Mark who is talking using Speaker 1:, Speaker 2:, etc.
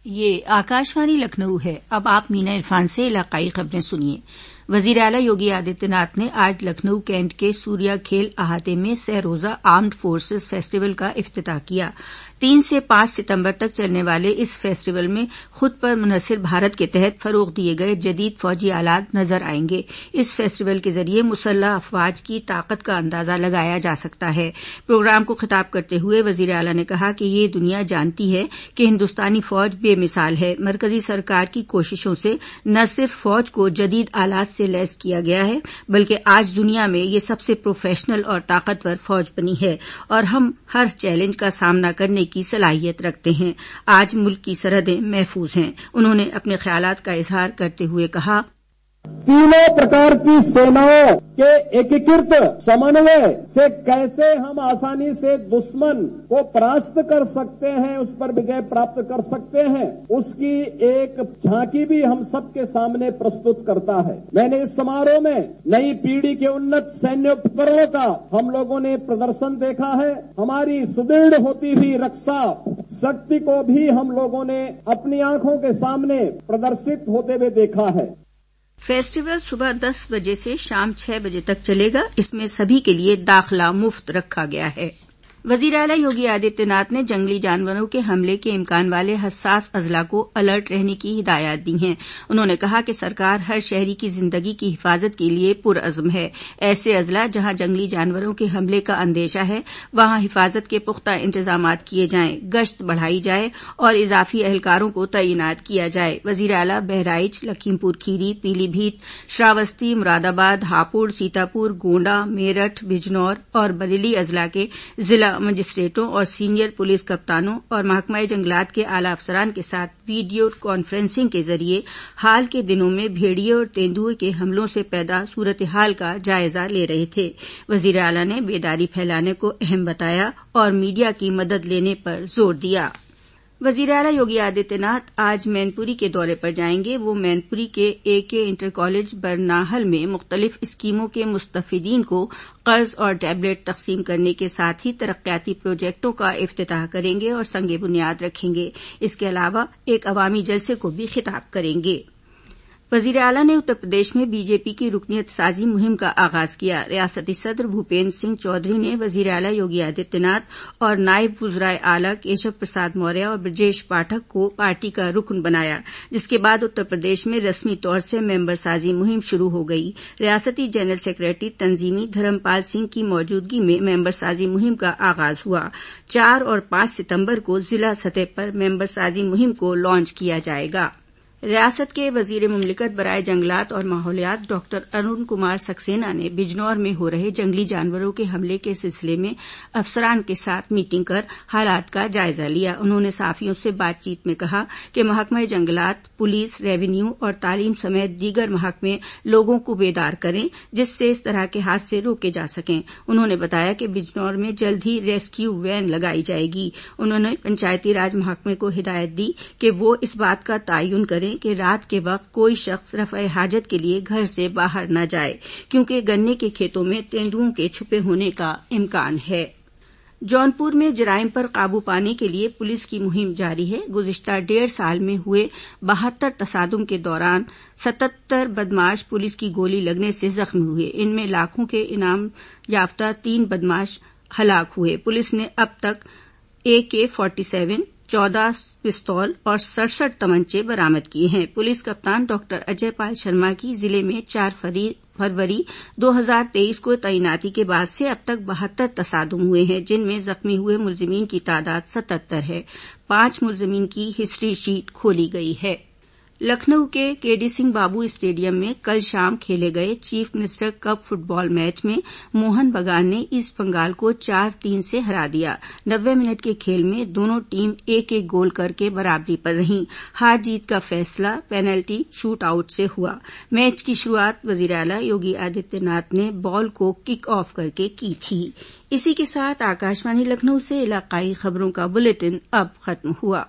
Speaker 1: یہ آکاشوانی لکھنؤ ہے۔ اب آپ مینا عرفان سے علاقائی خبریں سنیے۔ وزیر اعلی یوگی آدتیہ ناتھ نے آج لکھنؤ کینٹ کے سوریا کھیل احاطے میں سہ روزہ آرمڈ فورسز فیسٹیول کا افتتاح کیا۔ 3 سے 5 ستمبر تک چلنے والے اس فیسٹیول میں خود پر منحصر بھارت کے تحت فروغ دیے گئے جدید فوجی آلات نظر آئیں گے۔ اس فیسٹیول کے ذریعے مسلح افواج کی طاقت کا اندازہ لگایا جا سکتا ہے۔ پروگرام کو خطاب کرتے ہوئے وزیر اعلی نے کہا کہ یہ دنیا جانتی ہے کہ ہندوستانی فوج بے مثال ہے۔ مرکزی سرکار کی کوششوں سے نہ صرف فوج کو جدید آلات سے لیس کیا گیا ہے بلکہ آج دنیا میں یہ سب سے پروفیشنل اور طاقتور فوج بنی ہے اور ہم ہر چیلنج کا سامنا کرنے کی صلاحیت رکھتے ہیں۔ آج ملک کی سرحدیں محفوظ ہیں۔ انہوں نے اپنے خیالات کا اظہار کرتے ہوئے کہا،
Speaker 2: تینوں پرکار کی سیناؤں کے ایکیکرت سمنوے سے کیسے ہم آسانی سے دشمن کو پراست کر سکتے ہیں، اس پر وجے پراپت کر سکتے ہیں، اس کی ایک جھانکی بھی ہم سب کے سامنے پرستت کرتا ہے۔ میں نے اس سماروہ میں نئی پیڑھی کے انت سینیہ اپکرنوں کا ہم لوگوں نے پردرشن دیکھا ہے۔ ہماری سدرڑھ ہوتی ہوئی رکشا شکتی کو بھی ہم لوگوں نے اپنی آنکھوں کے سامنے پردرشت ہوتے ہوئے دیکھا ہے۔
Speaker 1: فیسٹیول صبح 10 بجے سے شام 6 بجے تک چلے گا۔ اس میں سبھی کے لیے داخلہ مفت رکھا گیا ہے۔ وزیر اعلی یوگی آدتیہ ناتھ نے جنگلی جانوروں کے حملے کے امکان والے حساس اضلاع کو الرٹ رہنے کی ہدایات دی ہیں۔ انہوں نے کہا کہ سرکار ہر شہری کی زندگی کی حفاظت کے لیے پرعزم ہے۔ ایسے اضلاع جہاں جنگلی جانوروں کے حملے کا اندیشہ ہے وہاں حفاظت کے پختہ انتظامات کیے جائیں، گشت بڑھائی جائے اور اضافی اہلکاروں کو تعینات کیا جائے۔ وزیر اعلی بہرائچ، لکھیم پور کھیری، پیلی بھیت، شراوستی، مراد آباد، ہاپوڑ، سیتاپور، گونڈا، میرٹھ، بجنور اور بریلی اضلاع کے ضلع مجسٹریٹوں اور سینئر پولیس کپتانوں اور محکمہ جنگلات کے اعلی افسران کے ساتھ ویڈیو کانفرنسنگ کے ذریعے حال کے دنوں میں بھیڑیے اور تیندوے کے حملوں سے پیدا صورتحال کا جائزہ لے رہے تھے۔ وزیر اعلی نے بیداری پھیلانے کو اہم بتایا اور میڈیا کی مدد لینے پر زور دیا۔ وزیر اعلی یوگی آدتیہ ناتھ آج مین پوری کے دورے پر جائیں گے۔ وہ مین پوری کے AK انٹر کالج برناہل میں مختلف اسکیموں کے مستفیدین کو قرض اور ٹیبلٹ تقسیم کرنے کے ساتھ ہی ترقیاتی پروجیکٹوں کا افتتاح کریں گے اور سنگ بنیاد رکھیں گے۔ اس کے علاوہ ایک عوامی جلسے کو بھی خطاب کریں گے۔ وزیر اعلی نے اتر پردیش میں BJP کی رکنیت سازی مہم کا آغاز کیا۔ ریاستی صدر بھوپیندر سنگھ چودھری نے وزیر اعلی یوگی آدتیہ ناتھ اور نائب وزرائے اعلی کیشو پرساد موریہ اور برجیش پاٹھک کو پارٹی کا رکن بنایا، جس کے بعد اتر پردیش میں رسمی طور سے ممبر سازی مہم شروع ہو گئی۔ ریاستی جنرل سیکریٹری تنظیمی دھرم پال سنگھ کی موجودگی میں ممبر سازی مہم کا آغاز ہوا۔ 4 اور 5 ستمبر کو ضلع سطح پر ممبر سازی مہم کو لانچ کیا جائے گا۔ ریاست کے وزیر مملکت برائے جنگلات اور ماحولیات ڈاکٹر ارون کمار سکسینہ نے بجنور میں ہو رہے جنگلی جانوروں کے حملے کے سلسلے میں افسران کے ساتھ میٹنگ کر حالات کا جائزہ لیا۔ انہوں نے صحافیوں سے بات چیت میں کہا کہ محکمہ جنگلات، پولیس، ریونیو اور تعلیم سمیت دیگر محکمے لوگوں کو بیدار کریں جس سے اس طرح کے حادثے روکے جا سکیں۔ انہوں نے بتایا کہ بجنور میں جلد ہی ریسکیو وین لگائی جائے گی۔ انہوں نے پنچایتی راج محکمے کو ہدایت دی کہ وہ اس بات کا تعین کریں کہ رات کے وقت کوئی شخص رفع حاجت کے لیے گھر سے باہر نہ جائے کیونکہ گنے کے کھیتوں میں تیندوؤں کے چھپے ہونے کا امکان ہے۔ جونپور میں جرائم پر قابو پانے کے لیے پولیس کی مہم جاری ہے۔ گزشتہ 1.5 سال میں ہوئے 72 تصادم کے دوران 77 بدماش پولیس کی گولی لگنے سے زخمی ہوئے۔ ان میں لاکھوں کے انعام یافتہ 3 بدماش ہلاک ہوئے۔ پولیس نے اب تک AK-47، 14 پستول اور 67 تمنچے برآمد کیے ہیں۔ پولیس کپتان ڈاکٹر اجے پال شرما کی ضلع میں 4 فروری 2023 کو تعیناتی کے بعد سے اب تک 72 تصادم ہوئے ہیں جن میں زخمی ہوئے ملزمین کی تعداد 77 ہے۔ 5 ملزمین کی ہسٹری شیٹ کھولی گئی ہے۔ لکھنؤ کے KD سنگھ بابو اسٹیڈیم میں کل شام کھیلے گئے chief minister cup football match میں موہن بگان نے ایسٹ بنگال کو 4-3 سے ہرا دیا۔ 90 منٹ کے کھیل میں دونوں ٹیم ایک گول کر کے برابری پر رہیں۔ ہار جیت کا فیصلہ پینلٹی شوٹ آؤٹ سے ہوا۔ میچ کی شروعات وزیر اعلی یوگی آدتیہ ناتھ نے بال کو کک آف کر کے کی تھی۔ اسی کے ساتھ آکاشوانی لکھنؤ سے علاقائی خبروں کا بلیٹن اب ختم ہوا۔